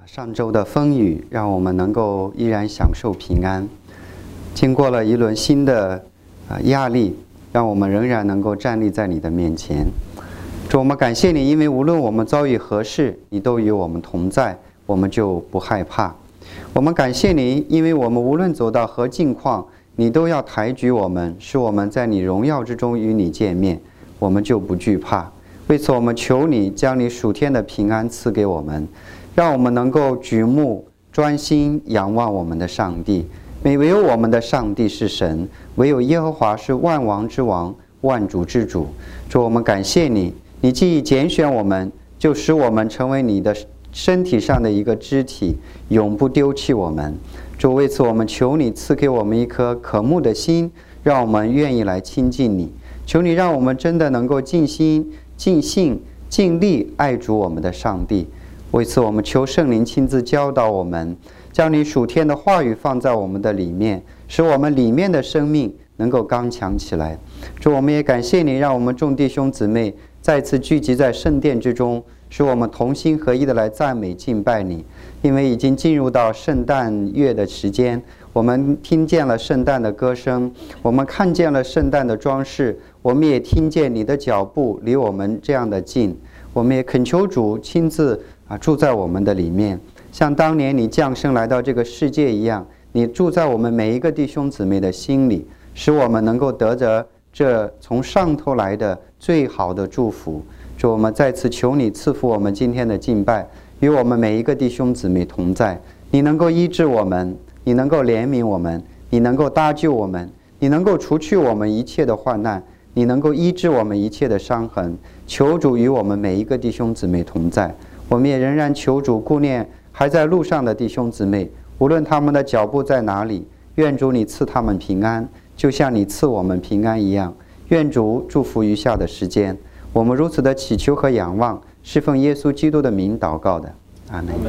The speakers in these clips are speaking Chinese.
上周的风雨让我们能够依然享受平安，经过了一轮新的压力，让我们仍然能够站立在你的面前。主，我们感谢你，因为无论我们遭遇何事，你都与我们同在，我们就不害怕。我们感谢你，因为我们无论走到何境况，你都要抬举我们，使我们在你荣耀之中与你见面，我们就不惧怕。为此我们求你将你属天的平安赐给我们，让我们能够举目专心仰望我们的上帝。唯有我们的上帝是神，唯有耶和华是万王之王，万主之主。主，我们感谢你，你既拣选我们，就使我们成为你的身体上的一个肢体，永不丢弃我们。主，为此我们求你赐给我们一颗渴慕的心，让我们愿意来亲近你。求你让我们真的能够尽心尽性尽力爱主我们的上帝。为此我们求圣灵亲自教导我们，将你属天的话语放在我们的里面，使我们里面的生命能够刚强起来。主，我们也感谢你，让我们众弟兄姊妹再次聚集在圣殿之中，使我们同心合一的来赞美敬拜你。因为已经进入到圣诞月的时间，我们听见了圣诞的歌声，我们看见了圣诞的装饰，我们也听见你的脚步离我们这样的近。我们也恳求主亲自住在我们的里面，像当年你降生来到这个世界一样，你住在我们每一个弟兄姊妹的心里，使我们能够得着这从上头来的最好的祝福。主，我们再次求你赐福我们今天的敬拜，与我们每一个弟兄姊妹同在。你能够医治我们，你能够怜悯我们，你能够搭救我们，你能够除去我们一切的患难，你能够医治我们一切的伤痕。求主与我们每一个弟兄姊妹同在。我们也仍然求主顾念还在路上的弟兄姊妹，无论他们的脚步在哪里，愿主你赐他们平安，就像你赐我们平安一样。愿主祝福余下的时间。我们如此的祈求和仰望，是奉耶稣基督的名祷告的，阿门。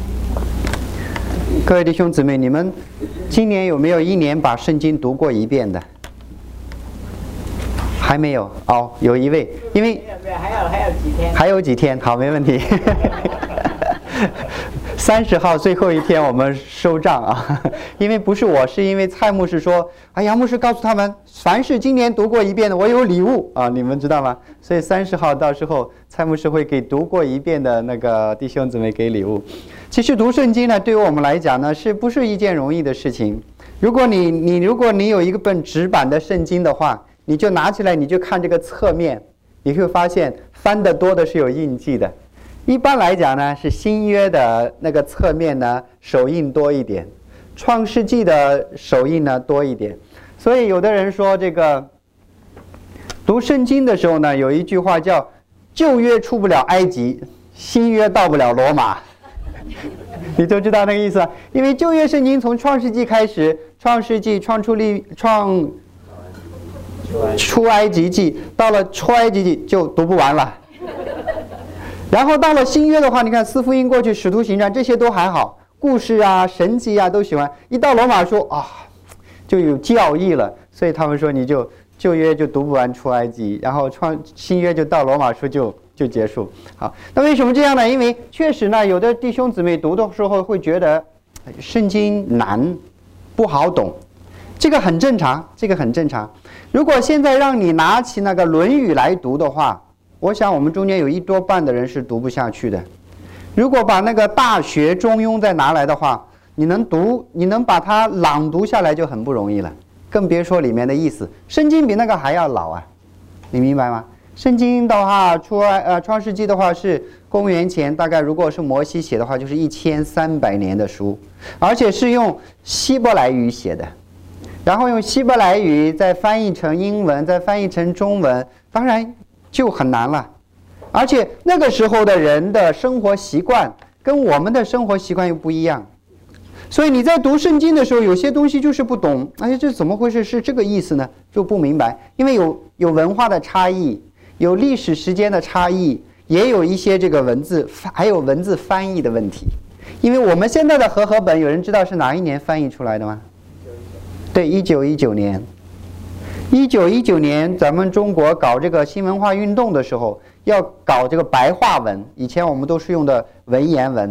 各位弟兄姊妹，你们今年有没有一年把圣经读过一遍的？还没有哦，有一位，因为还有几天，还有几天，好，没问题。30号最后一天我们收账啊，因为不是我，是因为蔡牧师说，杨牧师告诉他们，凡是今年读过一遍的，我有礼物啊，你们知道吗？所以30号到时候蔡牧师会给读过一遍的那个弟兄姊妹给礼物。其实读圣经呢，对于我们来讲呢，是不是一件容易的事情？如果你有一本纸版的圣经的话，你就拿起来，你就看这个侧面，你会发现翻得多的是有印记的。一般来讲呢，是新约的那个侧面呢手印多一点，创世纪的手印呢多一点。所以有的人说，这个读圣经的时候呢，有一句话叫旧约出不了埃及，新约到不了罗马。你就知道那个意思了。因为旧约圣经从创世纪开始，创世纪、出埃及记，到了出埃及记就读不完了。然后到了新约的话，你看四福音过去，使徒行传这些都还好，故事啊、神迹啊都喜欢。一到罗马书啊，就有教义了，所以他们说你就旧约就读不完出埃及，然后新约就到罗马书就结束。好，那为什么这样呢？因为确实呢，有的弟兄姊妹读的时候会觉得圣经难，不好懂，这个很正常，这个很正常。如果现在让你拿起那个《论语》来读的话，我想我们中间有一多半的人是读不下去的。如果把那个《大学》《中庸》再拿来的话，你能把它朗读下来就很不容易了，更别说里面的意思。圣经比那个还要老啊，你明白吗？圣经的话，创世纪的话是公元前，大概如果是摩西写的话，就是1300年的书，而且是用希伯来语写的，然后用希伯来语再翻译成英文，再翻译成中文，当然就很难了。而且那个时候的人的生活习惯跟我们的生活习惯又不一样，所以你在读圣经的时候，有些东西就是不懂，这怎么回事？是这个意思呢？就不明白，因为有文化的差异，有历史时间的差异，也有一些这个文字，还有文字翻译的问题。因为我们现在的和合本，有人知道是哪一年翻译出来的吗？对，1919年。1919年，咱们中国搞这个新文化运动的时候，要搞这个白话文。以前我们都是用的文言文，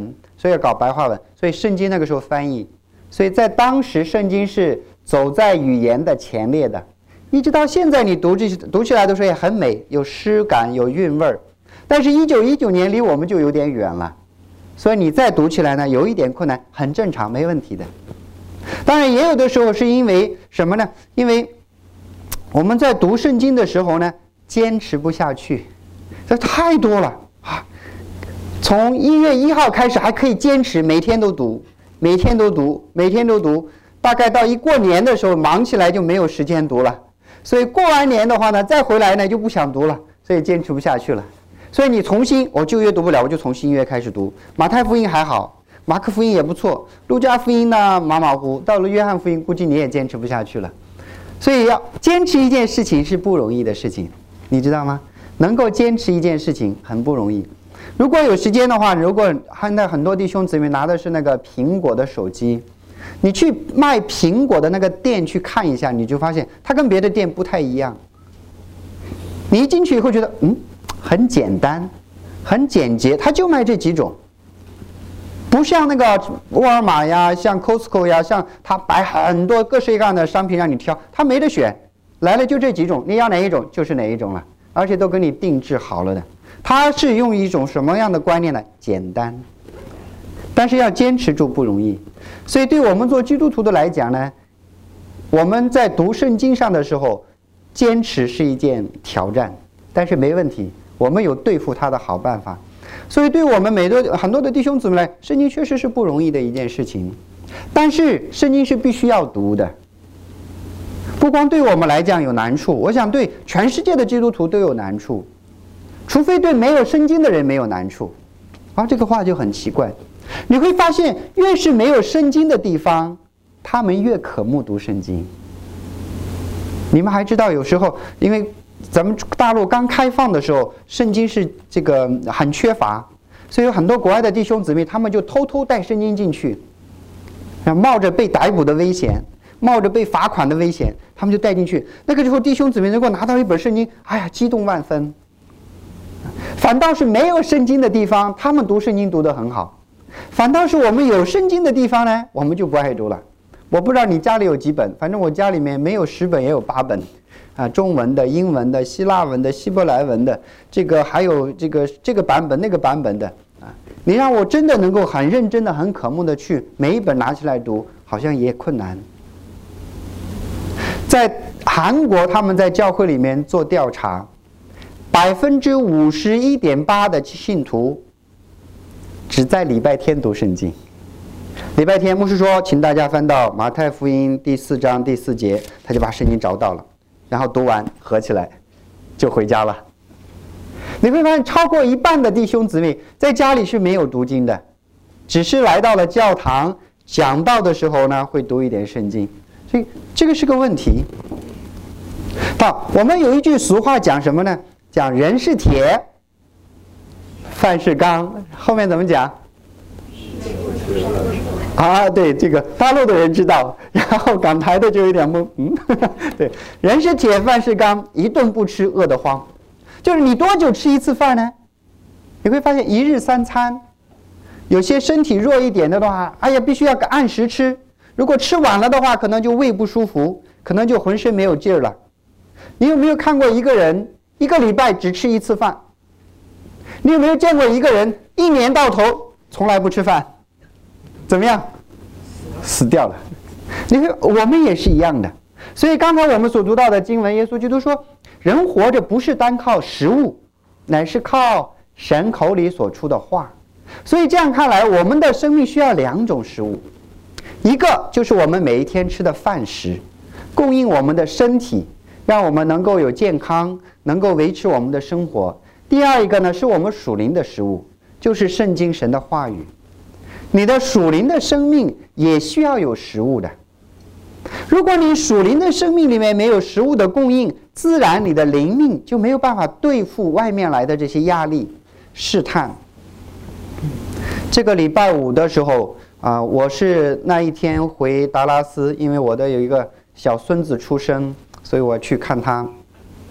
所以要搞白话文。所以圣经那个时候翻译，所以在当时圣经是走在语言的前列的。一直到现在，你读起来都说也很美，有诗感，有韵味儿。但是1919年离我们就有点远了，所以你再读起来呢，有一点困难，很正常，没问题的。当然，也有的时候是因为什么呢？因为我们在读圣经的时候呢，坚持不下去，这太多了啊！从1月1号开始还可以坚持，每天都读，每天都读，每天都读。大概到一过年的时候，忙起来就没有时间读了。所以过完年的话呢，再回来呢就不想读了，所以坚持不下去了。所以你重新，我旧约读不了，我就从新约开始读。马太福音还好，马可福音也不错，路加福音呢马马虎虎，到了约翰福音，估计你也坚持不下去了。所以要坚持一件事情是不容易的事情，你知道吗？能够坚持一件事情很不容易。如果有时间的话，如果现在很多弟兄姊妹拿的是那个苹果的手机，你去卖苹果的那个店去看一下，你就发现它跟别的店不太一样。你一进去以后觉得很简单，很简洁，它就卖这几种，不像那个沃尔玛呀，像 Costco 呀，像它摆很多各式各样的商品让你挑，它没得选，来了就这几种，你要哪一种就是哪一种了，而且都给你定制好了的。它是用一种什么样的观念呢？简单，但是要坚持住不容易。所以对我们做基督徒的来讲呢，我们在读圣经上的时候，坚持是一件挑战，但是没问题，我们有对付它的好办法。所以对我们很多的弟兄姊妹来，圣经确实是不容易的一件事情。但是圣经是必须要读的，不光对我们来讲有难处，我想对全世界的基督徒都有难处，除非对没有圣经的人没有难处。这个话就很奇怪。你会发现，越是没有圣经的地方，他们越渴慕读圣经。你们还知道，有时候因为咱们大陆刚开放的时候，圣经是这个很缺乏，所以有很多国外的弟兄姊妹，他们就偷偷带圣经进去，冒着被逮捕的危险，冒着被罚款的危险，他们就带进去。那个时候弟兄姊妹如果拿到一本圣经，激动万分。反倒是没有圣经的地方，他们读圣经读得很好。反倒是我们有圣经的地方呢，我们就不爱读了。我不知道你家里有几本，反正我家里面没有10本也有8本，中文的、英文的、希腊文的、希伯来文的，这个还有这个版本那个版本的你让我真的能够很认真的、很渴慕的去每一本拿起来读，好像也困难。在韩国，他们在教会里面做调查，51.8%的信徒只在礼拜天读圣经。礼拜天牧师说，请大家翻到马太福音第4章第4节，他就把圣经找到了，然后读完合起来就回家了。你会发现，超过一半的弟兄姊妹在家里是没有读经的，只是来到了教堂讲道的时候呢，会读一点圣经。所以这个是个问题。好，我们有一句俗话讲什么呢？讲人是铁，饭是钢，后面怎么讲？对，这个大陆的人知道，然后港台的就有点懵，对，人是铁，饭是钢，一顿不吃饿得慌。就是你多久吃一次饭呢？你会发现1日3餐，有些身体弱一点的话，必须要按时吃，如果吃晚了的话，可能就胃不舒服，可能就浑身没有劲儿了。你有没有看过一个人1个礼拜只吃1次饭？你有没有见过一个人1年到头从来不吃饭？怎么样？死掉了。我们也是一样的。所以刚才我们所读到的经文，耶稣基督说，人活着不是单靠食物，乃是靠神口里所出的话。所以这样看来，我们的生命需要2种食物，一个就是我们每一天吃的饭食，供应我们的身体，让我们能够有健康，能够维持我们的生活。第二一个呢，是我们属灵的食物，就是圣经神的话语。你的属灵的生命也需要有食物的。如果你属灵的生命里面没有食物的供应，自然你的灵命就没有办法对付外面来的这些压力、试探。这个礼拜5的时候我是那一天回达拉斯，因为我的有一个小孙子出生，所以我去看他。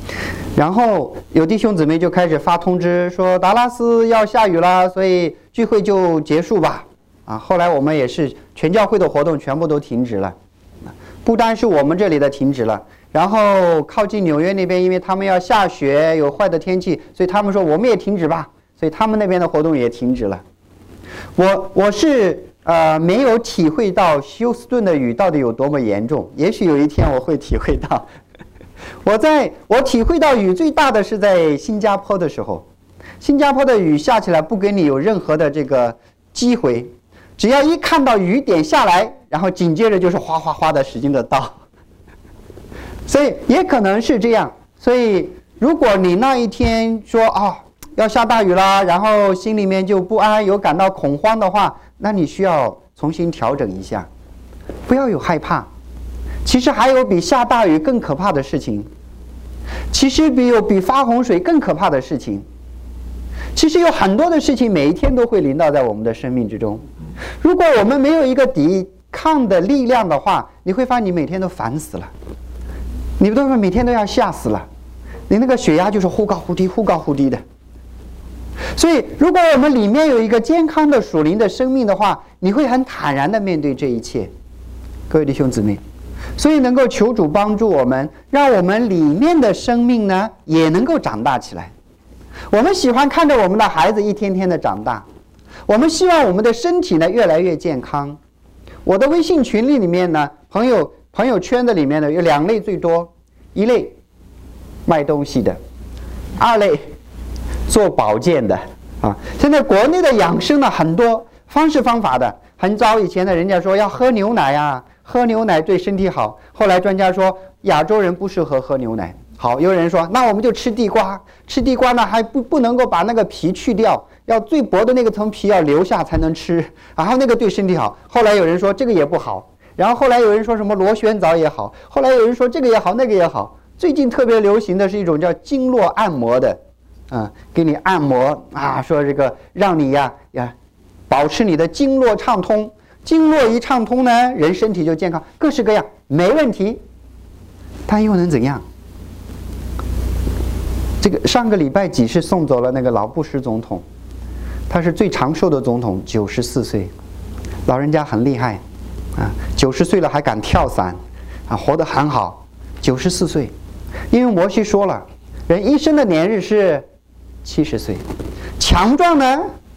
然后有弟兄姊妹就开始发通知说达拉斯要下雨了，所以聚会就结束吧。后来我们也是全教会的活动全部都停止了，不单是我们这里的停止了，然后靠近纽约那边，因为他们要下雪，有坏的天气，所以他们说我们也停止吧，所以他们那边的活动也停止了。我是没有体会到休斯顿的雨到底有多么严重，也许有一天我会体会到。我体会到雨最大的是在新加坡的时候，新加坡的雨下起来不给你有任何的这个机会，只要一看到雨点下来，然后紧接着就是哗哗哗的使劲的倒，所以也可能是这样。所以如果你那一天说要下大雨啦，然后心里面就不安，有感到恐慌的话，那你需要重新调整一下，不要有害怕。其实还有比下大雨更可怕的事情，其实比发洪水更可怕的事情。其实有很多的事情每一天都会临到在我们的生命之中。如果我们没有一个抵抗的力量的话，你会发现你每天都烦死了，你都每天都要吓死了，你那个血压就是忽高忽低忽高忽低的。所以如果我们里面有一个健康的属灵的生命的话，你会很坦然的面对这一切。各位弟兄姊妹，所以能够求主帮助我们，让我们里面的生命呢也能够长大起来。我们喜欢看着我们的孩子一天天的长大，我们希望我们的身体呢越来越健康。我的微信群里面呢，朋友圈子里面呢有2类最多，一类卖东西的，二类做保健的现在国内的养生呢很多方式方法的，很早以前的人家说要喝牛奶喝牛奶对身体好，后来专家说亚洲人不适合喝牛奶。好，有人说那我们就吃地瓜，吃地瓜呢还不能够把那个皮去掉，要最薄的那个层皮要留下才能吃，然后那个对身体好。后来有人说这个也不好，然后后来有人说什么螺旋藻也好，后来有人说这个也好那个也好。最近特别流行的是一种叫经络按摩的，给你按摩说这个让你保持你的经络畅通，经络一畅通呢，人身体就健康，各式各样没问题，但又能怎样？这个上个礼拜几是送走了那个老布什总统，他是最长寿的总统，94岁，老人家很厉害90岁了还敢跳伞活得很好，94岁。因为摩西说了，人一生的年日是70岁，强壮呢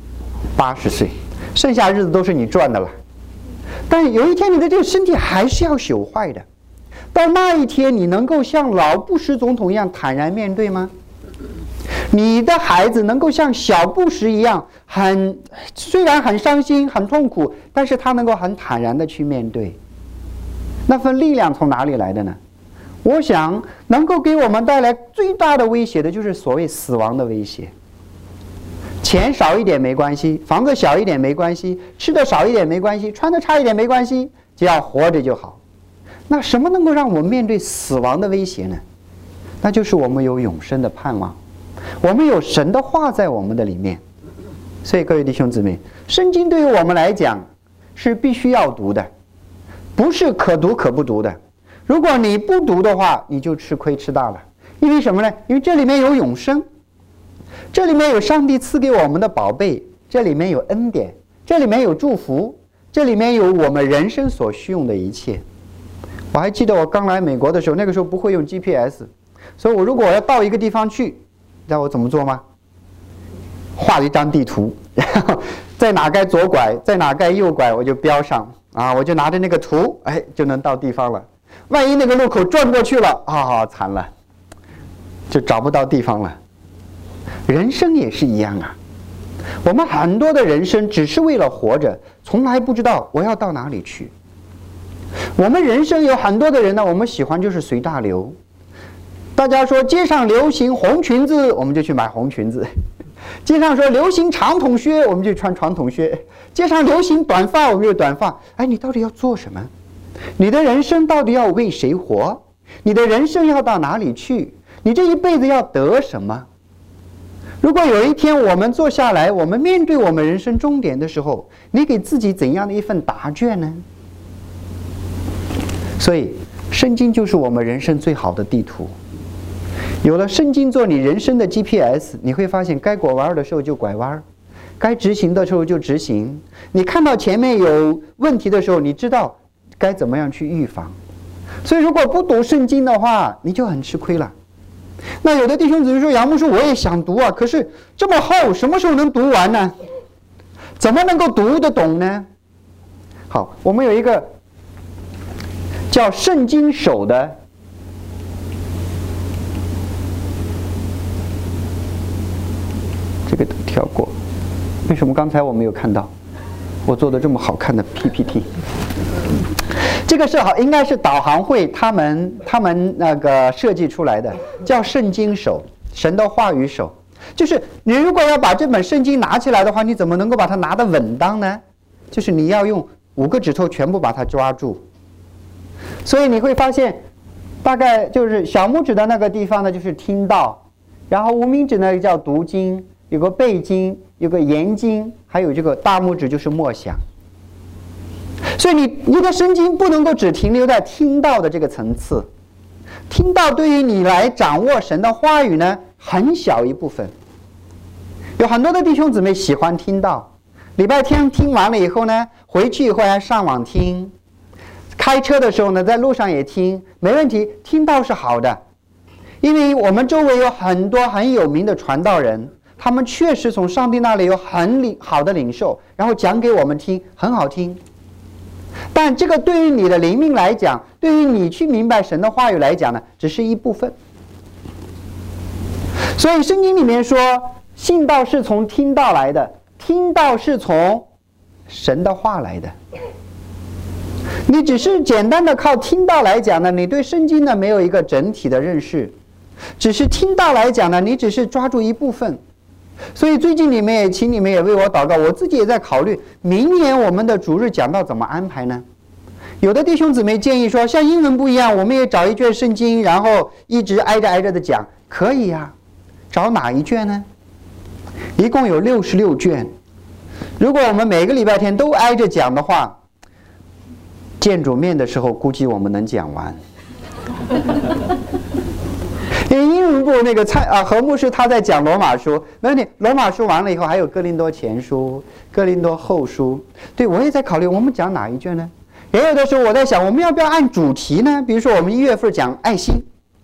80岁，剩下日子都是你赚的了。但有一天你的这个身体还是要朽坏的，到那一天你能够像老布什总统一样坦然面对吗？你的孩子能够像小布什一样虽然很伤心很痛苦，但是他能够很坦然的去面对，那份力量从哪里来的呢？我想能够给我们带来最大的威胁的就是所谓死亡的威胁。钱少一点没关系，房子小一点没关系，吃的少一点没关系，穿的差一点没关系，只要活着就好。那什么能够让我们面对死亡的威胁呢？那就是我们有永生的盼望，我们有神的话在我们的里面。所以各位弟兄姊妹，圣经对于我们来讲是必须要读的，不是可读可不读的。如果你不读的话，你就吃亏吃大了。因为什么呢？因为这里面有永生，这里面有上帝赐给我们的宝贝，这里面有恩典，这里面有祝福，这里面有我们人生所需用的一切。我还记得我刚来美国的时候，那个时候不会用 GPS， 所以我如果要到一个地方去，你知道我怎么做吗？画了一张地图，然后在哪该左拐，在哪该右拐，我就标上我就拿着那个图，就能到地方了。万一那个路口转过去了惨了，就找不到地方了。人生也是一样我们很多的人生只是为了活着，从来不知道我要到哪里去。我们人生有很多的人呢，我们喜欢就是随大流。大家说街上流行红裙子，我们就去买红裙子；街上说流行长筒靴，我们就穿长筒靴；街上流行短发，我们就短发。你到底要做什么？你的人生到底要为谁活？你的人生要到哪里去？你这一辈子要得什么？如果有一天我们坐下来，我们面对我们人生终点的时候，你给自己怎样的一份答卷呢？所以圣经就是我们人生最好的地图。 有了圣经做你人生的 GPS， 你会发现该拐弯的时候就拐弯，该执行的时候就执行。你看到前面有问题的时候，你知道该怎么样去预防。所以如果不读圣经的话，你就很吃亏了。那有的弟兄姊妹说，杨牧师我也想读啊，可是这么厚，什么时候能读完呢？怎么能够读得懂呢？好，我们有一个叫圣经手的这个跳过，为什么刚才我没有看到我做的这么好看的 PPT？ 这个是应该是导航会他们那个设计出来的，叫圣经手，神的话语手。就是你如果要把这本圣经拿起来的话，你怎么能够把它拿得稳当呢？就是你要用5个指头全部把它抓住。所以你会发现，大概就是小拇指的那个地方呢，就是听到，然后无名指呢叫读经，有个背经，有个研经，还有这个大拇指就是默想。所以你的圣经不能够只停留在听到的这个层次，听到对于你来掌握神的话语呢，很小一部分。有很多的弟兄姊妹喜欢听到，礼拜天听完了以后呢，回去以后还上网听，开车的时候呢，在路上也听，没问题，听到是好的。因为我们周围有很多很有名的传道人，他们确实从上帝那里有很好的领受，然后讲给我们听，很好听。但这个对于你的灵命来讲，对于你去明白神的话语来讲呢，只是一部分。所以圣经里面说，信道是从听道来的，听道是从神的话来的。你只是简单的靠听道来讲呢，你对圣经呢没有一个整体的认识，只是听道来讲呢，你只是抓住一部分。所以最近请你们也为我祷告，我自己也在考虑明年我们的主日讲道怎么安排呢？有的弟兄姊妹建议说，像英文不一样，我们也找一卷圣经，然后一直挨着的讲，可以呀。找哪一卷呢？一共有66卷。如果我们每个礼拜天都挨着讲的话，见主面的时候估计我们能讲完。因为英文部那个何牧师他在讲罗马书，没问题，罗马书完了以后还有哥林多前书、哥林多后书。对，我也在考虑我们讲哪一卷呢？也有的时候我在想，我们要不要按主题呢？比如说我们1月份讲爱心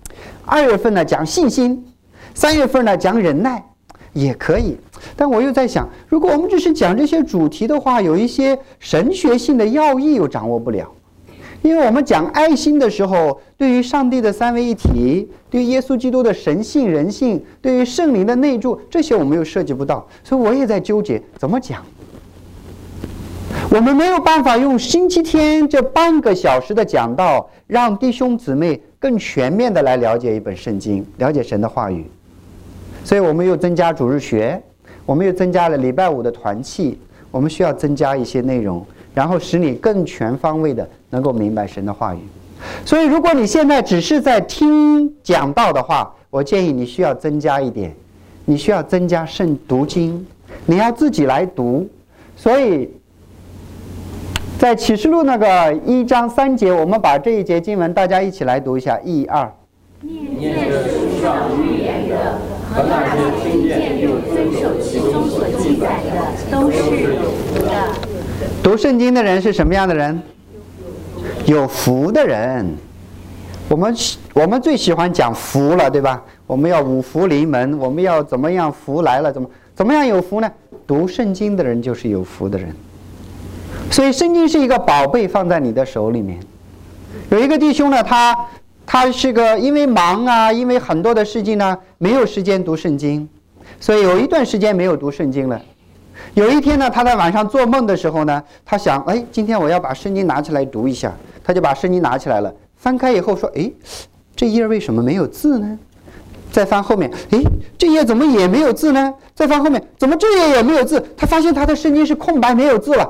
，2月份呢讲信心，3月份呢讲忍耐，也可以。但我又在想，如果我们只是讲这些主题的话，有一些神学性的要义又掌握不了。因为我们讲爱心的时候，对于上帝的三位一体，对于耶稣基督的神性人性，对于圣灵的内住，这些我们又涉及不到，所以我也在纠结怎么讲。我们没有办法用星期天这半个小时的讲道，让弟兄姊妹更全面的来了解一本圣经，了解神的话语。所以我们又增加主日学，我们又增加了礼拜5的团契，我们需要增加一些内容，然后使你更全方位的能够明白神的话语。所以如果你现在只是在听讲道的话，我建议你需要增加一点，你需要增加读经，你要自己来读。所以在启示录那个1章3节，我们把这一节经文大家一起来读一下，1、2。 念着书上预言的和那些听见又遵守其中所记载的，都是有福的。 读圣经的人是什么样的人？有福的人。我们最喜欢讲福了，对吧？我们要五福临门，我们要怎么样福来了，怎么样有福呢？读圣经的人就是有福的人。所以圣经是一个宝贝，放在你的手里面。有一个弟兄呢，他是个因为忙啊，因为很多的事情呢，没有时间读圣经，所以有一段时间没有读圣经了。有一天呢，他在晚上做梦的时候呢，他想，今天我要把圣经拿起来读一下，他就把圣经拿起来了，翻开以后说，这页为什么没有字呢？再翻后面，这页怎么也没有字呢？再翻后面，怎么这页也没有字？他发现他的圣经是空白，没有字了。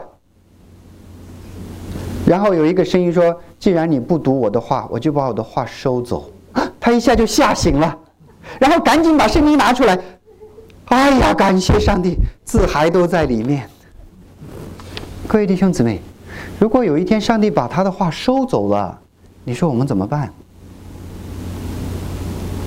然后有一个声音说，既然你不读我的话，我就把我的话收走。他一下就吓醒了，然后赶紧把圣经拿出来，哎呀，感谢上帝，字还都在里面。各位弟兄姊妹，如果有一天上帝把他的话收走了，你说我们怎么办？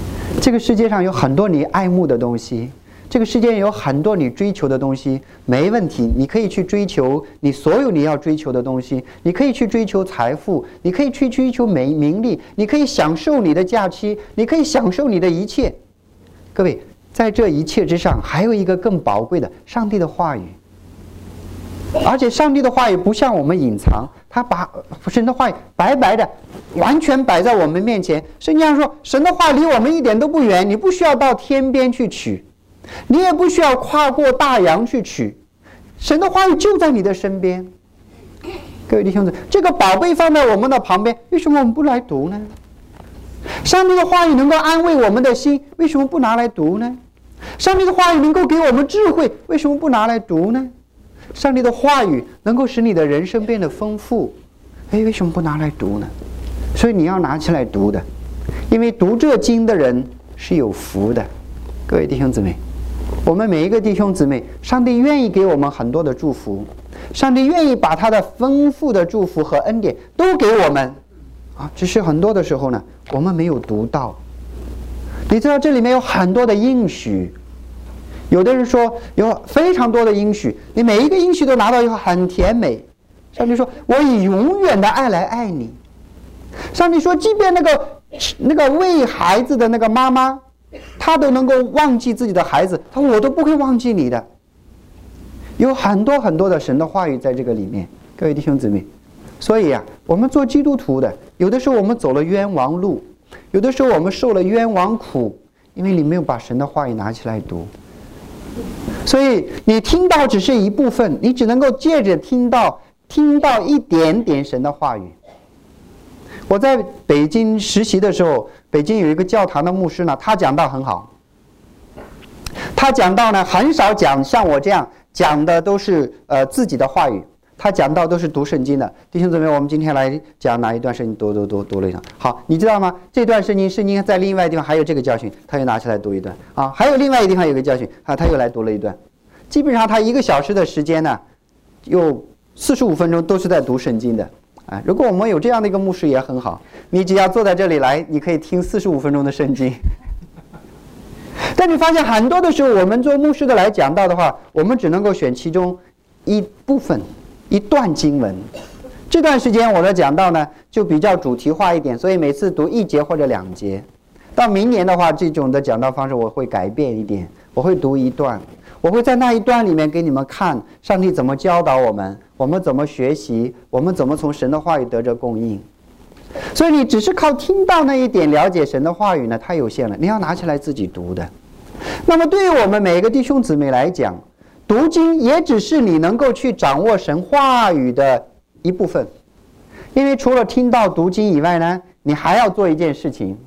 这个世界上有很多你爱慕的东西，这个世界有很多你追求的东西，没问题，你可以去追求你所有你要追求的东西，你可以去追求财富，你可以去追求名利，你可以享受你的假期，你可以享受你的一切。各位，在这一切之上，还有一个更宝贵的，上帝的话语。而且上帝的话语不像我们隐藏，他把神的话语白白的完全摆在我们面前。圣经上说，神的话离我们一点都不远，你不需要到天边去取，你也不需要跨过大洋去取，神的话语就在你的身边。各位弟兄姊妹，这个宝贝放在我们的旁边，为什么我们不来读呢？上帝的话语能够安慰我们的心，为什么不拿来读呢？上帝的话语能够给我们智慧，为什么不拿来读呢？上帝的话语能够使你的人生变得丰富，为什么不拿来读呢？所以你要拿起来读的，因为读这经的人是有福的。各位弟兄姊妹，我们每一个弟兄姊妹，上帝愿意给我们很多的祝福，上帝愿意把他的丰富的祝福和恩典都给我们只是很多的时候呢，我们没有读到。你知道这里面有很多的应许，有的人说有非常多的应许，你每一个应许都拿到以后很甜美。上帝说，我以永远的爱来爱你。上帝说，即便那个喂孩子的那个妈妈，她都能够忘记自己的孩子，她说我都不会忘记你的。有很多很多的神的话语在这个里面，各位弟兄姊妹。所以我们做基督徒的，有的时候我们走了冤枉路，有的时候我们受了冤枉苦，因为你没有把神的话语拿起来读。所以你听到只是一部分，你只能够借着听到一点点神的话语。我在北京实习的时候，北京有一个教堂的牧师呢，他讲道很好。他讲道呢很少讲像我这样讲的都是自己的话语，他讲道都是读圣经的。弟兄姊妹，我们今天来讲哪一段圣经读了一段。好，你知道吗？这段圣经在另外地方还有这个教训，他又拿起来读一段还有另外一个地方有个教训他又来读了一段。基本上他1个小时的时间呢，有45分钟都是在读圣经的如果我们有这样的一个牧师也很好，你只要坐在这里来，你可以听45分钟的圣经。但你发现很多的时候，我们做牧师的来讲道的话，我们只能够选其中一部分一段经文。这段时间我的讲道呢就比较主题化一点，所以每次读1节或者2节。到明年的话，这种的讲道方式我会改变一点，我会读一段，我会在那一段里面给你们看上帝怎么教导我们，我们怎么学习，我们怎么从神的话语得着供应。所以你只是靠听到那一点了解神的话语呢，太有限了，你要拿起来自己读的。那么对于我们每一个弟兄姊妹来讲，读经也只是你能够去掌握神话语的一部分。因为除了听到读经以外呢，你还要做一件事情。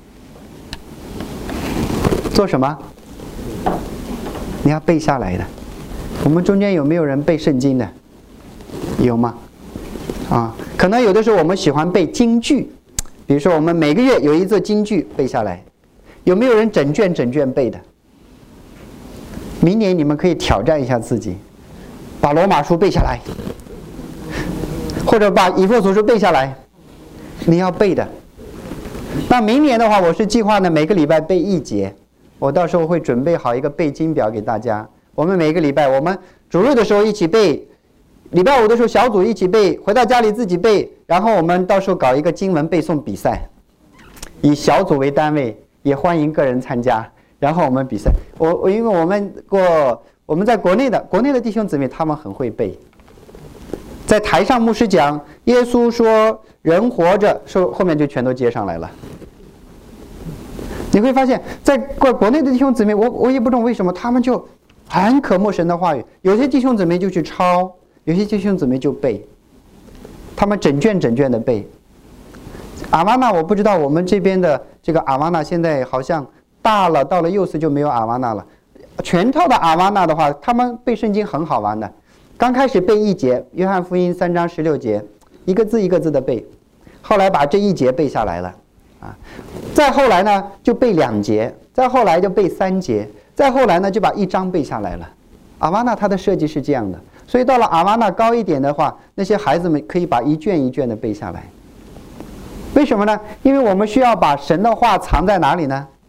做什么？你要背下来的。我们中间有没有人背圣经的？有吗？可能有的时候我们喜欢背金句，比如说我们每个月有一则金句背下来。有没有人整卷背的？明年你们可以挑战一下自己，把罗马书背下来，或者把以弗所书背下来，你要背的。那明年的话，我是计划呢每个礼拜背1节，我到时候会准备好一个背经表给大家。我们每个礼拜，我们主日的时候一起背，礼拜5的时候小组一起背，回到家里自己背，然后我们到时候搞一个经文背诵比赛，以小组为单位，也欢迎个人参加，然后我们比赛。因为我们在国内的弟兄姊妹他们很会背，在台上牧师讲耶稣说人活着，后面就全都接上来了。你会发现在国内的弟兄姊妹，我也不懂为什么他们就很渴慕神的话语，有些弟兄姊妹就去抄，有些弟兄姊妹就背，他们整卷的背。阿瓦纳我不知道，我们这边的这个阿瓦纳现在好像到了幼师就没有阿瓦纳了。全套的阿瓦纳的话，他们背圣经很好玩的。刚开始背1节，约翰福音3章16节，一个字一个字的背，后来把这1节背下来了再后来呢就背2节，再后来就背3节，再后来呢就把1章背下来了。阿瓦纳它的设计是这样的，所以到了阿瓦纳高一点的话，那些孩子们可以把一卷一卷的背下来。为什么呢？因为我们需要把神的话藏在哪里呢？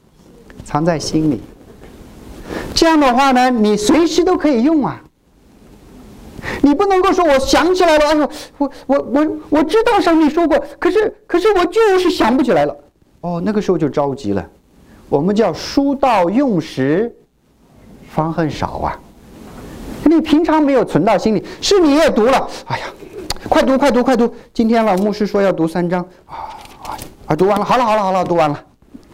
藏在心里。这样的话呢，你随时都可以用啊。你不能够说我想起来了，哎呦，我知道上帝说过，可是我就是想不起来了。哦，那个时候就着急了。我们叫书到用时方恨少啊。你平常没有存到心里，是你也读了，哎呀，快读！今天了，牧师说要读3章读完了，好了，读完了。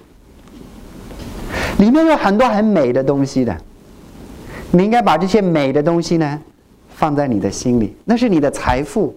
里面有很多很美的东西的，你应该把这些美的东西呢放在你的心里，那是你的财富，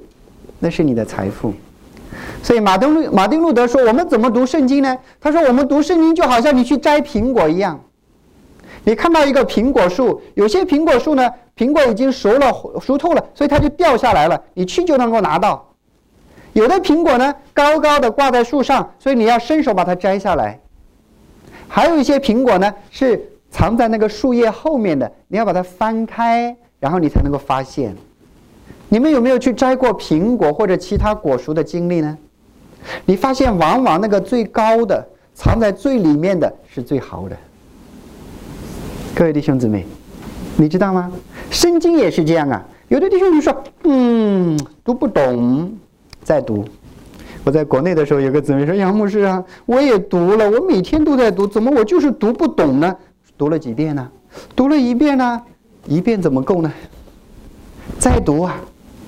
所以马丁路德说，我们怎么读圣经呢？他说，我们读圣经就好像你去摘苹果一样。你看到一个苹果树，有些苹果树呢，苹果已经熟透了，所以它就掉下来了，你去就能够拿到。有的苹果呢，高高的挂在树上，所以你要伸手把它摘下来。还有一些苹果呢，是藏在那个树叶后面的，你要把它翻开，然后你才能够发现。你们有没有去摘过苹果或者其他果熟的经历呢？你发现往往那个最高的，藏在最里面的是最好的。各位弟兄姊妹，你知道吗？圣经也是这样啊。有的弟兄就说，读不懂，再读。我在国内的时候，有个姊妹说，杨牧师啊，我也读了，我每天都在读，怎么我就是读不懂呢？读了几遍呢？读了1遍呢？1遍怎么够呢？再读啊！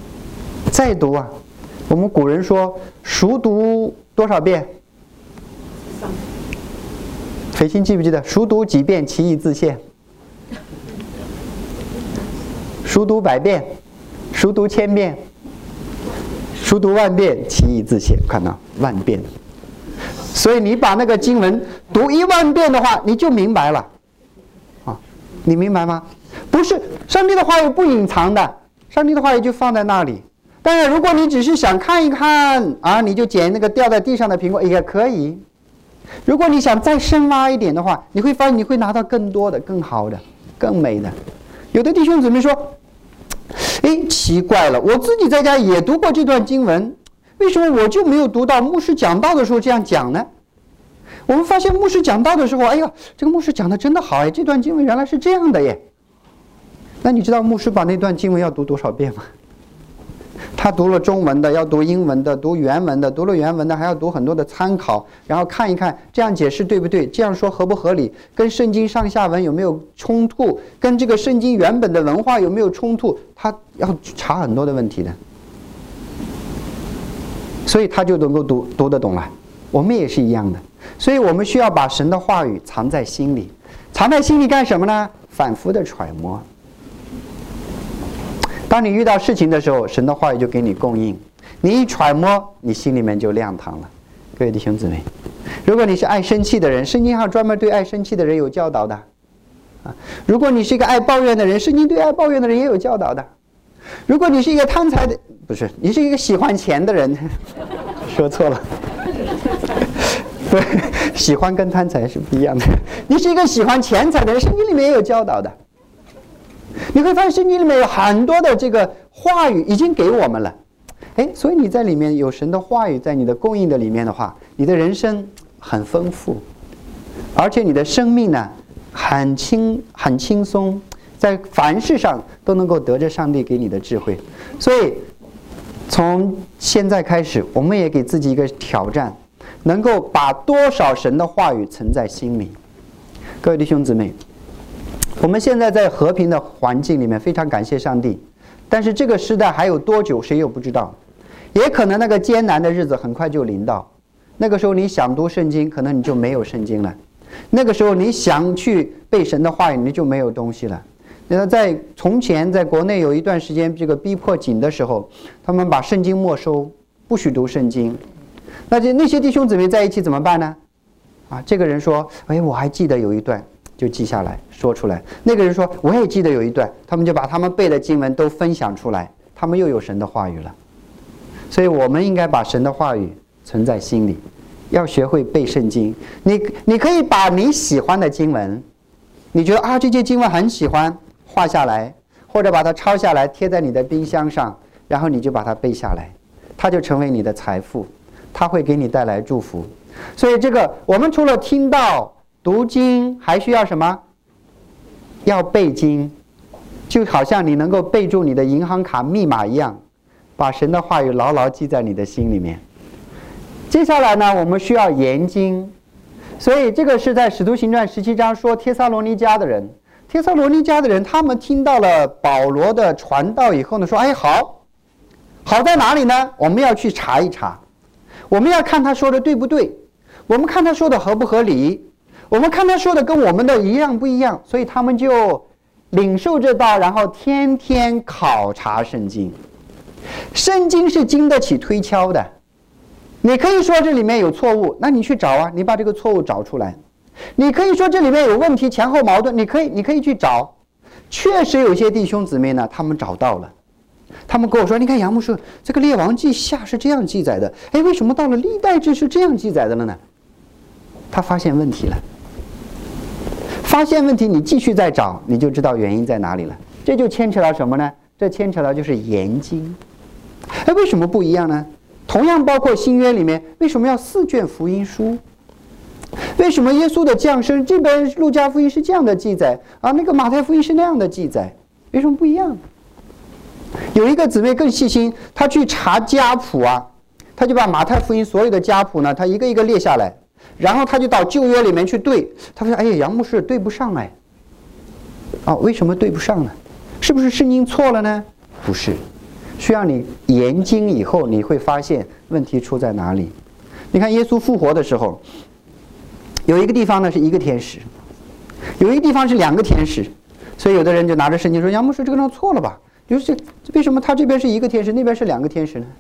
我们古人说，熟读多少遍？斐心记不记得？熟读几遍，其义自现。熟读100遍，熟读1000遍，熟读10000遍，其义自现。看到10000遍，所以你把那个经文读10000遍的话，你就明白了。你明白吗？不是，上帝的话语不隐藏的，上帝的话语就放在那里。当然，如果你只是想看一看你就捡那个掉在地上的苹果也可以。如果你想再深挖一点的话，你会发现你会拿到更多的、更好的、更美的。有的弟兄姊妹说，奇怪了，我自己在家也读过这段经文，为什么我就没有读到牧师讲道的时候这样讲呢？我们发现牧师讲道的时候，哎呀，这个牧师讲的真的好，这段经文原来是这样的耶。那你知道牧师把那段经文要读多少遍吗？他读了中文的，要读英文的，读原文的，读了原文的还要读很多的参考，然后看一看这样解释对不对，这样说合不合理，跟圣经上下文有没有冲突，跟这个圣经原本的文化有没有冲突，他要查很多的问题的，所以他就能够读得懂了。我们也是一样的，所以我们需要把神的话语藏在心里。藏在心里干什么呢？反复的揣摩。当你遇到事情的时候，神的话语就给你供应，你一揣摩，你心里面就亮堂了。各位弟兄姊妹，如果你是爱生气的人，圣经上专门对爱生气的人有教导的如果你是一个爱抱怨的人，圣经对爱抱怨的人也有教导的。如果你是一个贪财的，不是，你是一个喜欢钱的人说错了对，喜欢跟贪财是不一样的。你是一个喜欢钱财的人，圣经里面也有教导的。你会发现圣经里面有很多的这个话语已经给我们了，所以你在里面有神的话语在你的供应的里面的话，你的人生很丰富，而且你的生命呢很轻松，在凡事上都能够得着上帝给你的智慧。所以从现在开始，我们也给自己一个挑战，能够把多少神的话语存在心里。各位弟兄姊妹，我们现在在和平的环境里面，非常感谢上帝，但是这个时代还有多久谁又不知道，也可能那个艰难的日子很快就临到，那个时候你想读圣经，可能你就没有圣经了，那个时候你想去背神的话语，你就没有东西了。那在从前在国内有一段时间这个逼迫紧的时候，他们把圣经没收，不许读圣经，那些弟兄姊妹在一起怎么办呢？这个人说，我还记得有一段，就记下来说出来。那个人说我也记得有一段，他们就把他们背的经文都分享出来，他们又有神的话语了。所以我们应该把神的话语存在心里，要学会背圣经。你可以把你喜欢的经文，你觉得这些经文很喜欢，画下来，或者把它抄下来贴在你的冰箱上，然后你就把它背下来，它就成为你的财富，它会给你带来祝福。所以这个我们除了听到读经还需要什么？要背经，就好像你能够背住你的银行卡密码一样，把神的话语牢牢记在你的心里面。接下来呢，我们需要研经，所以这个是在使徒行传17章说帖撒罗尼迦的人。帖撒罗尼迦的人，他们听到了保罗的传道以后呢，说：“哎，好在哪里呢？我们要去查一查，我们要看他说的对不对，我们看他说的合不合理，我们看他说的跟我们的一样不一样。”所以他们就领受这道，然后天天考察圣经。圣经是经得起推敲的，你可以说这里面有错误，那你去找啊，你把这个错误找出来。你可以说这里面有问题，前后矛盾，你可以去找。确实有些弟兄姊妹呢，他们找到了，他们跟我说：“你看杨牧师，这个列王记下是这样记载的，哎，为什么到了历代志是这样记载的了呢？”他发现问题了。发现问题，你继续再找，你就知道原因在哪里了。这就牵扯到什么呢？这牵扯到就是研经。哎，为什么不一样呢？同样包括新约里面，为什么要4卷福音书？为什么耶稣的降生这边路加福音是这样的记载啊，那个马太福音是那样的记载？为什么不一样？有一个姊妹更细心，她去查家谱啊，她就把马太福音所有的家谱呢，她一个一个列下来，然后她就到旧约里面去对，她说：“哎呀，杨牧师对不上哎。”啊，为什么对不上呢？是不是圣经错了呢？不是，需要你研经以后，你会发现问题出在哪里。你看耶稣复活的时候，有一个地方呢是1个天使，有一个地方是2个天使，所以有的人就拿着圣经说：“杨牧师，这个地方错了吧？就是为什么他这边是1个天使，那边是2个天使呢？”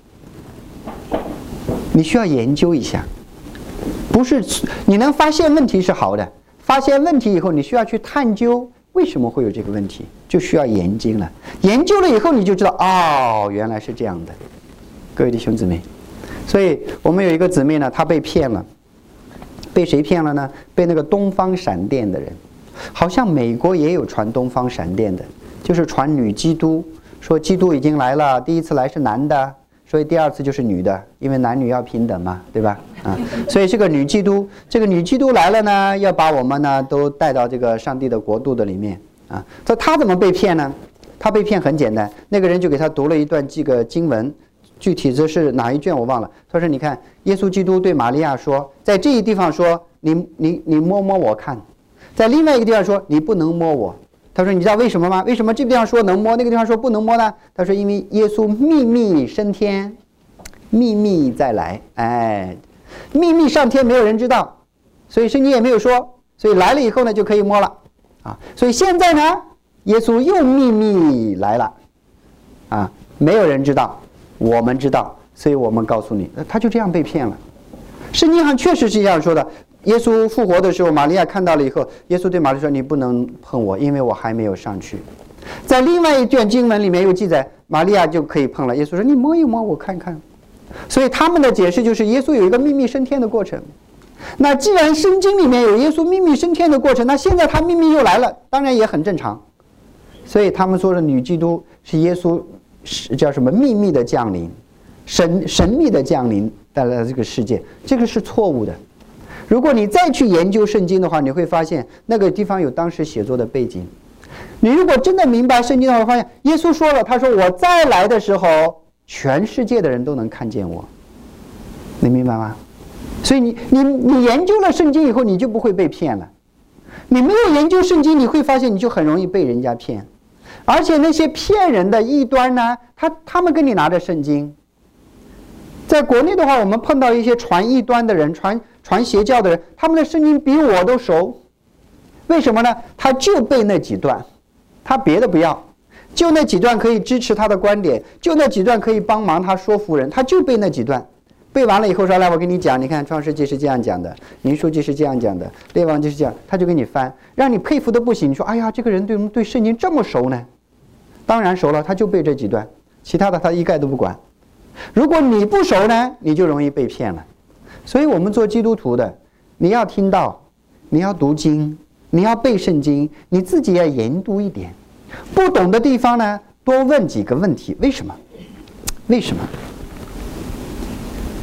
你需要研究一下，不是你能发现问题是好的，发现问题以后，你需要去探究为什么会有这个问题，就需要研经了。研究了以后，你就知道哦，原来是这样的。各位弟兄姊妹，所以我们有一个姊妹呢，她被骗了。被谁骗了呢？被那个东方闪电的人。好像美国也有传东方闪电的，就是传女基督，说基督已经来了，第一次来是男的，所以第2次就是女的，因为男女要平等嘛，对吧？啊，所以这个女基督，这个女基督来了呢，要把我们呢都带到这个上帝的国度的里面啊。这他怎么被骗呢？他被骗很简单，那个人就给他读了一段这个经文。具体这是哪一卷我忘了。他说：“你看，耶稣基督对玛利亚说，在这一地方说你摸摸我看，在另外一个地方说你不能摸我。”他说：“你知道为什么吗？为什么这个地方说能摸，那个地方说不能摸呢？”他说：“因为耶稣秘密升天，秘密再来，哎，秘密上天没有人知道，所以圣经也没有说，所以来了以后呢就可以摸了啊。所以现在呢，耶稣又秘密来了，啊，没有人知道。”我们知道，所以我们告诉你，他就这样被骗了。圣经上确实是这样说的。耶稣复活的时候，玛利亚看到了以后，耶稣对玛利亚说：“你不能碰我，因为我还没有上去。”在另外一卷经文里面有记载，玛利亚就可以碰了。耶稣说：“你摸一摸，我看看。”所以他们的解释就是，耶稣有一个秘密升天的过程。那既然圣经里面有耶稣秘密升天的过程，那现在他秘密又来了，当然也很正常。所以他们说的女基督是耶稣。是叫什么秘密的降临，神秘的降临带来了这个世界，这个是错误的。如果你再去研究圣经的话，你会发现那个地方有当时写作的背景。你如果真的明白圣经的话，会发现耶稣说了，他说我再来的时候，全世界的人都能看见我。你明白吗？所以你研究了圣经以后，你就不会被骗了。你没有研究圣经，你会发现你就很容易被人家骗。而且那些骗人的异端呢，他们跟你拿着圣经。在国内的话，我们碰到一些传异端的人，传邪教的人，他们的圣经比我都熟。为什么呢？他就背那几段，他别的不要，就那几段可以支持他的观点，就那几段可以帮忙他说服人，他就背那几段。背完了以后说：“来，我跟你讲，你看创世纪是这样讲的，民数记是这样讲的，列王记是这样。”他就给你翻，让你佩服的不行。你说：“哎呀，这个人对圣经这么熟呢？”当然熟了，他就背这几段，其他的他一概都不管。如果你不熟呢，你就容易被骗了。所以我们做基督徒的，你要听道，你要读经，你要背圣经，你自己要研读一点。不懂的地方呢，多问几个问题。为什么？为什么？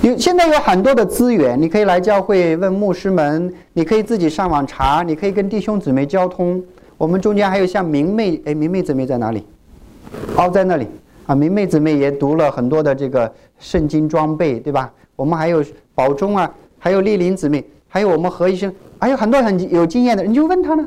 现在有很多的资源，你可以来教会问牧师们，你可以自己上网查，你可以跟弟兄姊妹交通。我们中间还有像明媚，明媚姊妹在哪里？哦，在那里啊，明媚姊妹也读了很多的这个圣经装备，对吧？我们还有宝中啊，还有丽玲姊妹，还有我们何医生，还有很多很有经验的，你就问他呢。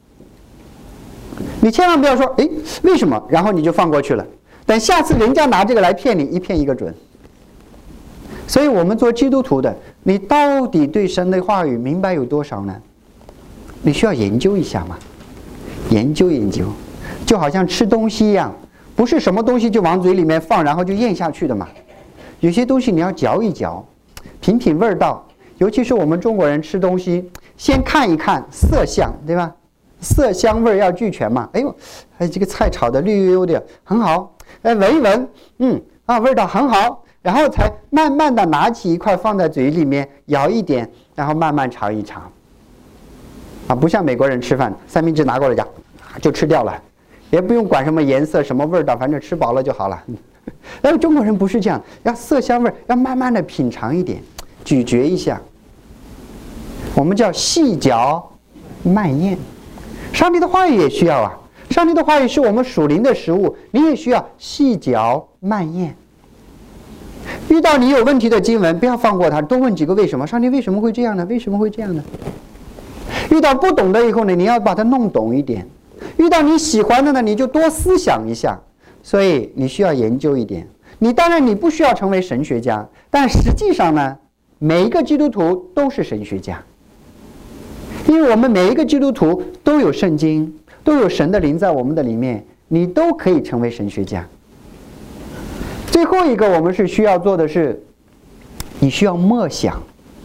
你千万不要说，为什么？然后你就放过去了。等下次人家拿这个来骗你，一骗一个准。所以我们做基督徒的，你到底对神的话语明白有多少呢？你需要研究一下嘛，研究研究，就好像吃东西一样，不是什么东西就往嘴里面放，然后就咽下去的嘛。有些东西你要嚼一嚼，品品味道。尤其是我们中国人吃东西，先看一看色相，对吧？色香味要俱全嘛。这个菜炒的绿油油的，很好。闻一闻，味道很好。然后才慢慢的拿起一块放在嘴里面咬一点，然后慢慢尝一尝。不像美国人吃饭，三明治拿过来就吃掉了，也不用管什么颜色什么味道，反正吃饱了就好了。但中国人不是这样，要色香味，要慢慢的品尝一点，咀嚼一下。我们叫细嚼慢咽。上帝的话语也需要啊，上帝的话语是我们属灵的食物，你也需要细嚼慢咽。遇到你有问题的经文，不要放过它，多问几个为什么。上帝为什么会这样呢？为什么会这样呢？遇到不懂的以后呢，你要把它弄懂一点。遇到你喜欢的呢，你就多思想一下。所以你需要研究一点。当然你不需要成为神学家，但实际上呢，每一个基督徒都是神学家。因为我们每一个基督徒都有圣经，都有神的灵在我们的里面，你都可以成为神学家。最后一个我们是需要做的是，你需要默想。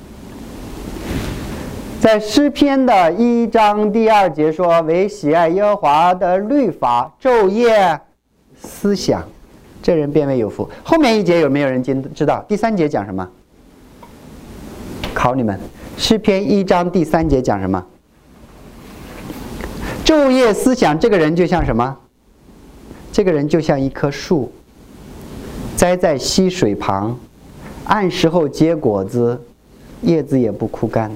在诗篇的1章第2节说，为喜爱耶和华的律法，昼夜思想，这人便为有福。后面一节有没有人知道？第3节讲什么？考你们，诗篇1章第3节讲什么？昼夜思想，这个人就像什么？这个人就像一棵树，栽在溪水旁，按时候结果子，叶子也不枯干。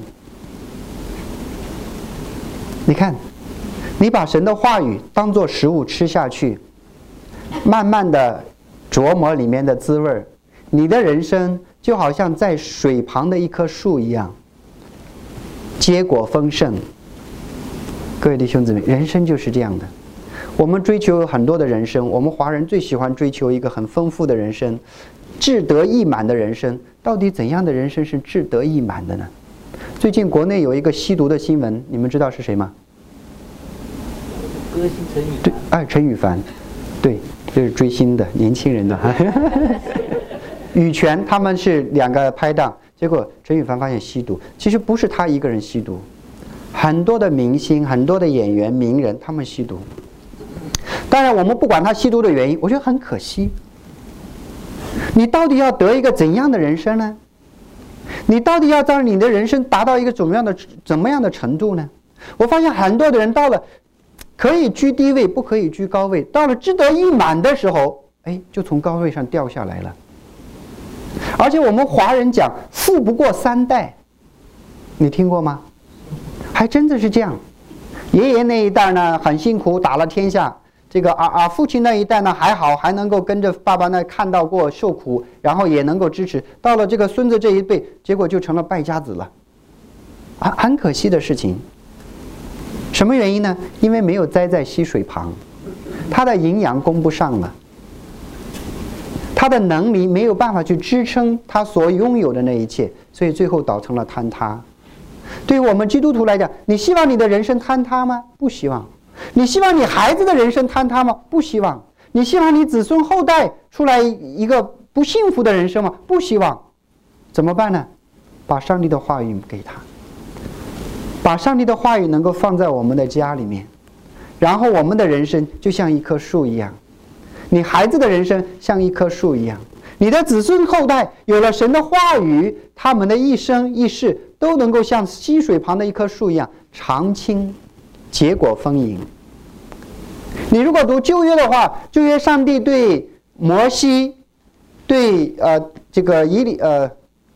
你看，你把神的话语当作食物吃下去，慢慢的琢磨里面的滋味，你的人生就好像在水旁的一棵树一样，结果丰盛。各位弟兄姊妹，人生就是这样的。我们追求很多的人生，我们华人最喜欢追求一个很丰富的人生，志得意满的人生。到底怎样的人生是志得意满的呢？最近国内有一个吸毒的新闻，你们知道是谁吗？ 歌星陈羽凡。 对，陈羽凡，对，这是追星的年轻人的。羽泉他们是2个拍档，结果陈羽凡发现吸毒，其实不是他一个人吸毒，很多的明星、很多的演员、名人他们吸毒。当然，我们不管他吸毒的原因，我觉得很可惜。你到底要得一个怎样的人生呢？你到底要让你的人生达到一个怎么样的程度呢？我发现很多的人到了可以居低位，不可以居高位，到了志得意满的时候，就从高位上掉下来了。而且我们华人讲富不过3代，你听过吗？还真的是这样。爷爷那一代呢很辛苦，打了天下。这个父亲那一代呢还好，还能够跟着爸爸那看到过受苦，然后也能够支持。到了这个孙子这一辈，结果就成了败家子了，很可惜的事情。什么原因呢？因为没有栽在溪水旁，他的营养供不上了，他的能力没有办法去支撑他所拥有的那一切，所以最后导成了坍塌。对于我们基督徒来讲，你希望你的人生坍塌吗？不希望。你希望你孩子的人生坍塌吗？不希望。你希望你子孙后代出来一个不幸福的人生吗？不希望。怎么办呢？把上帝的话语给他，把上帝的话语能够放在我们的家里面，然后我们的人生就像一棵树一样，你孩子的人生像一棵树一样，你的子孙后代有了神的话语，他们的一生一世都能够像溪水旁的一棵树一样常青，结果丰盈。你如果读旧约的话，旧约上帝对摩西，对这个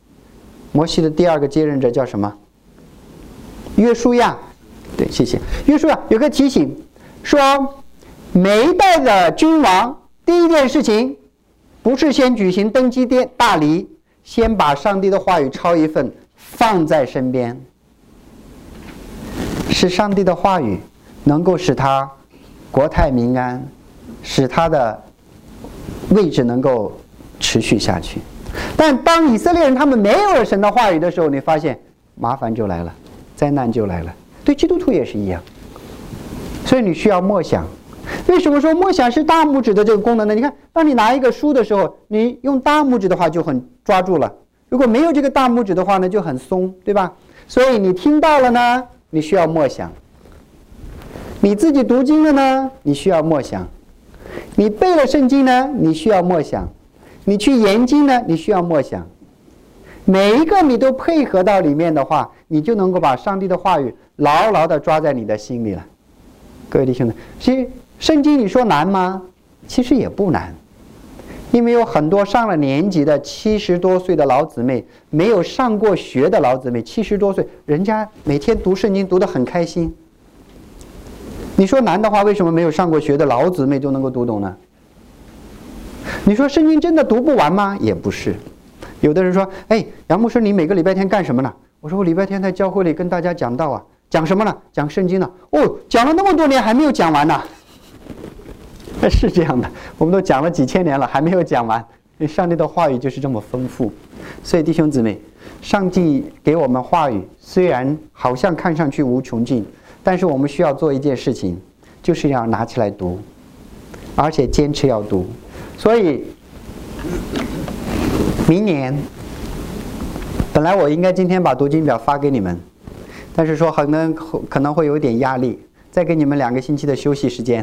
摩西的第2个接任者叫什么？约书亚。对，谢谢。约书亚有个提醒说，每一代的君王第一件事情不是先举行登基大礼，先把上帝的话语抄一份放在身边，使上帝的话语能够使他国泰民安，使他的位置能够持续下去。但当以色列人他们没有了神的话语的时候，你发现麻烦就来了，灾难就来了。对基督徒也是一样。所以你需要默想。为什么说默想是大拇指的这个功能呢？你看，当你拿一个书的时候，你用大拇指的话就很抓住了，如果没有这个大拇指的话呢，就很松，对吧？所以你听到了呢，你需要默想；你自己读经了呢，你需要默想；你背了圣经呢，你需要默想；你去研经呢，你需要默想。每一个你都配合到里面的话，你就能够把上帝的话语牢牢地抓在你的心里了。各位弟兄们，其实圣经你说难吗？其实也不难，因为有很多上了年级的70多岁的老姊妹，没有上过学的老姊妹，70多岁，人家每天读圣经读得很开心。你说难的话，为什么没有上过学的老姊妹就能够读懂呢？你说圣经真的读不完吗？也不是。有的人说，哎，杨牧师，你每个礼拜天干什么呢？我说我礼拜天在教会里跟大家讲道啊。讲什么呢？讲圣经呢。哦，讲了那么多年还没有讲完呢。是这样的，我们都讲了几千年了，还没有讲完。因为上帝的话语就是这么丰富。所以弟兄姊妹，上帝给我们话语，虽然好像看上去无穷尽，但是我们需要做一件事情，就是要拿起来读，而且坚持要读。所以明年本来我应该今天把读经表发给你们，但是说可能会有点压力，再给你们2个星期的休息时间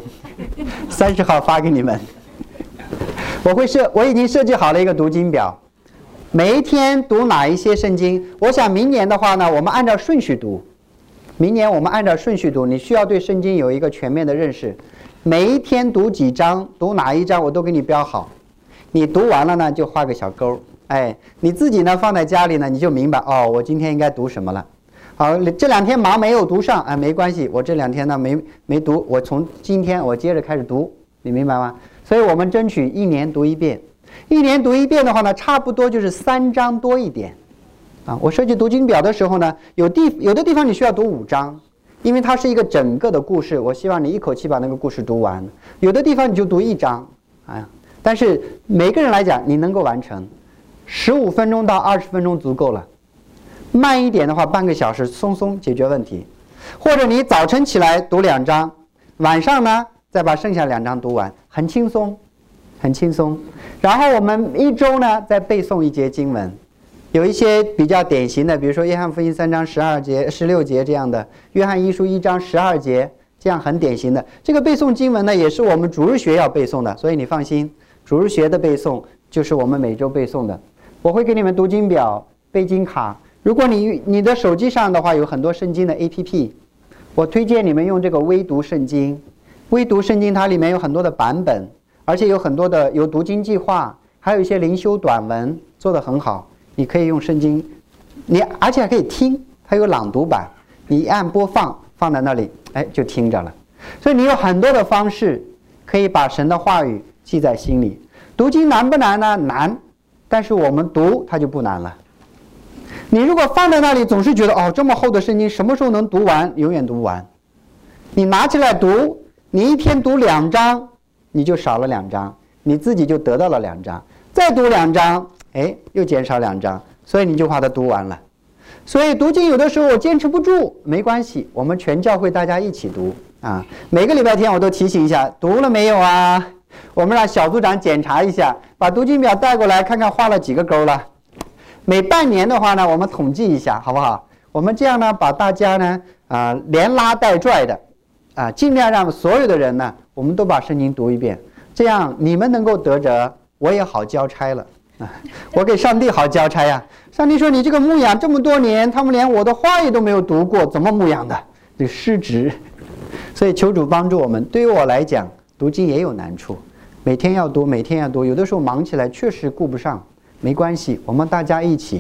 ，30号发给你们。我已经设计好了一个读经表，每一天读哪一些圣经。我想明年的话呢，我们按照顺序读。明年我们按照顺序读，你需要对圣经有一个全面的认识。每一天读几章，读哪一章我都给你标好。你读完了呢，就画个小勾。哎，你自己呢放在家里呢，你就明白哦，我今天应该读什么了。好，这2天忙没有读上，哎，没关系，我这2天呢没读，我从今天我接着开始读，你明白吗？所以我们争取1年读1遍，1年读1遍的话呢，差不多就是3章多一点，啊，我设计读经表的时候呢，有的地方你需要读5章，因为它是一个整个的故事，我希望你一口气把那个故事读完。有的地方你就读1章，啊，但是每个人来讲，你能够完成，15分钟到20分钟足够了。慢一点的话，半个小时松松解决问题，或者你早晨起来读2章，晚上呢再把剩下2章读完，很轻松，很轻松。然后我们1周呢再背诵1节经文，有一些比较典型的，比如说约翰福音3章12节、16节这样的，约翰一书1章12节，这样很典型的。这个背诵经文呢，也是我们主日学要背诵的，所以你放心，主日学的背诵就是我们每周背诵的。我会给你们读经表、背经卡。如果你的手机上的话有很多圣经的 APP， 我推荐你们用这个微读圣经。微读圣经它里面有很多的版本，而且有很多的有读经计划，还有一些灵修短文做得很好。你可以用圣经，而且还可以听，它有朗读版，你一按播放放在那里，哎，就听着了。所以你有很多的方式可以把神的话语记在心里。读经难不难呢？难，但是我们读它就不难了。你如果放在那里，总是觉得哦，这么厚的圣经什么时候能读完？永远读不完。你拿起来读，你一天读2章，你就少了2章，你自己就得到了2章，再读2章，哎，又减少2章，所以你就把它读完了。所以读经有的时候我坚持不住，没关系，我们全教会大家一起读啊。每个礼拜天我都提醒一下，读了没有啊？我们让小组长检查一下，把读经表带过来，看看画了几个勾了。每半年的话呢，我们统计一下，好不好？我们这样呢，把大家呢，连拉带拽的，尽量让所有的人呢，我们都把圣经读一遍，这样你们能够得着，我也好交差了，我给上帝好交差呀。上帝说你这个牧养这么多年，他们连我的话语都没有读过，怎么牧养的？这失职。所以求主帮助我们。对于我来讲，读经也有难处，每天要读，每天要读，有的时候忙起来确实顾不上。没关系，我们大家一起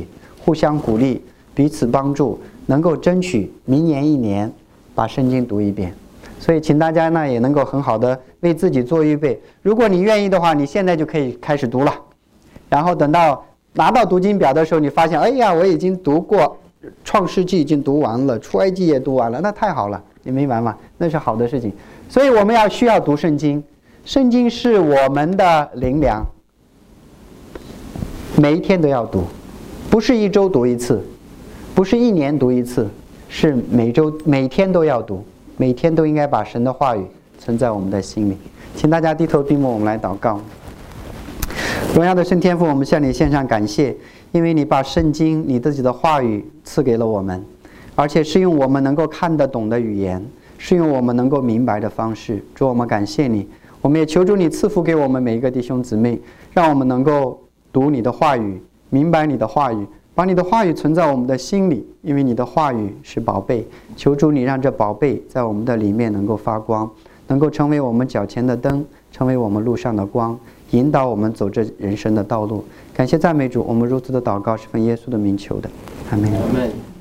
互相鼓励，彼此帮助，能够争取明年1年把圣经读一遍。所以请大家呢也能够很好的为自己做预备。如果你愿意的话，你现在就可以开始读了，然后等到拿到读经表的时候，你发现哎呀，我已经读过创世纪已经读完了，出埃及也读完了，那太好了，你明白吗？那是好的事情。所以我们需要读圣经，圣经是我们的灵粮，每一天都要读，不是1周读一次，不是1年读一次，是每天都要读，每天都应该把神的话语存在我们的心里。请大家低头闭目，我们来祷告。荣耀的圣天父，我们向你献上感谢，因为你把圣经你自己的话语赐给了我们，而且是用我们能够看得懂的语言，是用我们能够明白的方式。主，我们感谢你，我们也求主你赐福给我们每一个弟兄姊妹，让我们能够读你的话语，明白你的话语，把你的话语存在我们的心里，因为你的话语是宝贝。求主你让这宝贝在我们的里面能够发光，能够成为我们脚前的灯，成为我们路上的光，引导我们走这人生的道路。感谢赞美主，我们如此的祷告是奉耶稣的名求的，阿们。